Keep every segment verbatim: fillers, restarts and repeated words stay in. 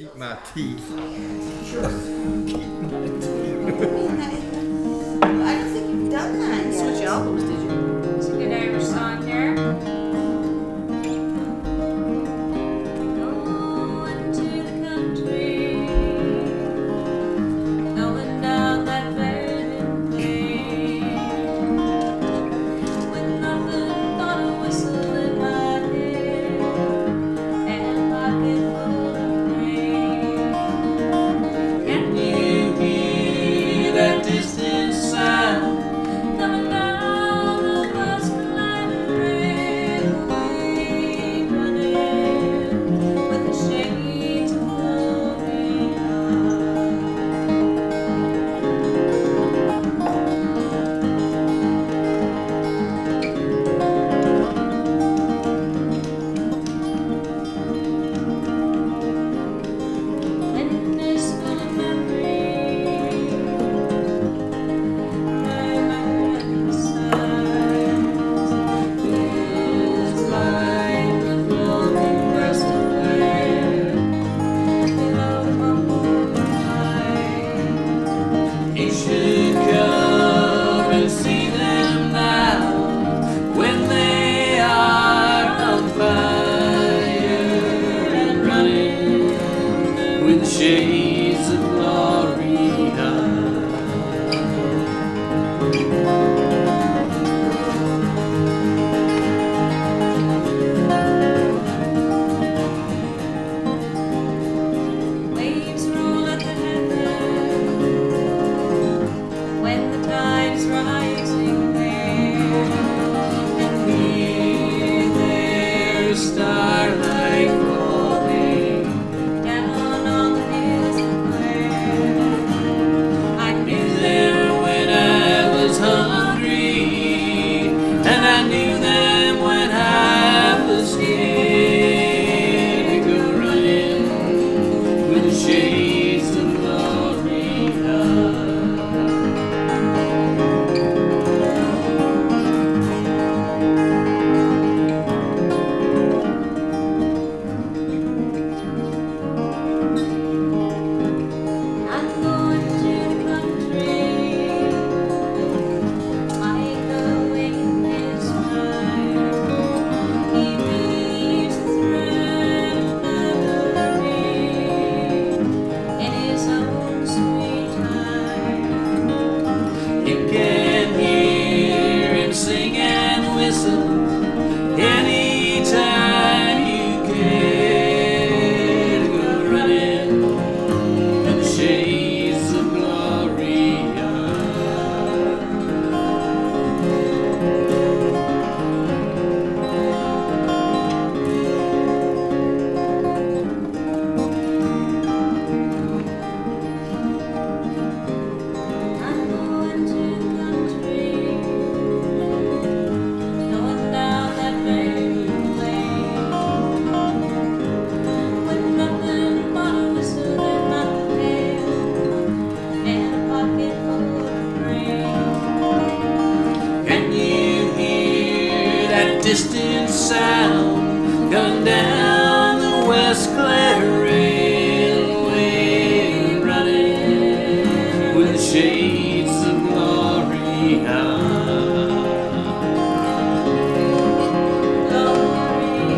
Keep my teeth. Sure. Keep my teeth. I don't think you've done that yet. Switch albums, did you? It's a good Irish song here. Going to the country, going down that burning lane, with nothing but a whistle in my head and a pocket full of rain. Can you hear that distant sound? Coming down the Westland Railway, running with the shades of glory on. And this full of memory, You should come and see them now when they are on fire and running with the shades of glory on. waves roll at the headland when the tide's rising there, and Here there's starlight falling. down on the hills that flare, I knew Knew them. them when I was hungry, and I knew them when I was scared to go running with the shades of glory on. I'm going to the country. I going this time. He weaves the thread of memory in his own sweet time. You can hear him sing and whistle anytime you care to go running with the shades of glory on. I'm going to the country, going down that very way, with nothing but a whistle in my head and a pocket full of rain. Can you hear that distant sound coming down the West Clare Railway, running with the shades of glory on? Glory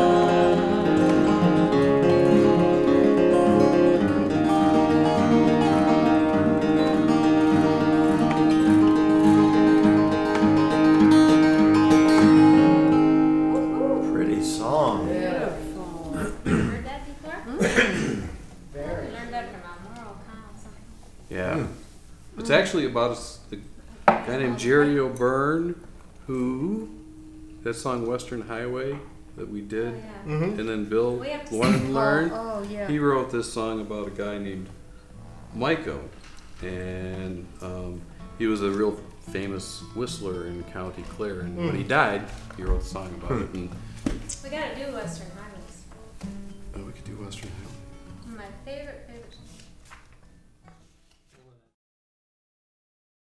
Pretty song. Beautiful. Heard that before? Very. Learned that from Almaro Council. Yeah. It's actually about a, s- a guy named Jerry O'Byrne who, that song Western Highway that we did, Oh, yeah. Mm-hmm. and then Bill We have to Learn, Oh, yeah. he wrote this song about a guy named Miko. And um, he was a real famous whistler in County Clare. And when he died, he wrote a song about it. And We gotta do Western Highways. oh, we could do Western Highway. My favorite, favorite song.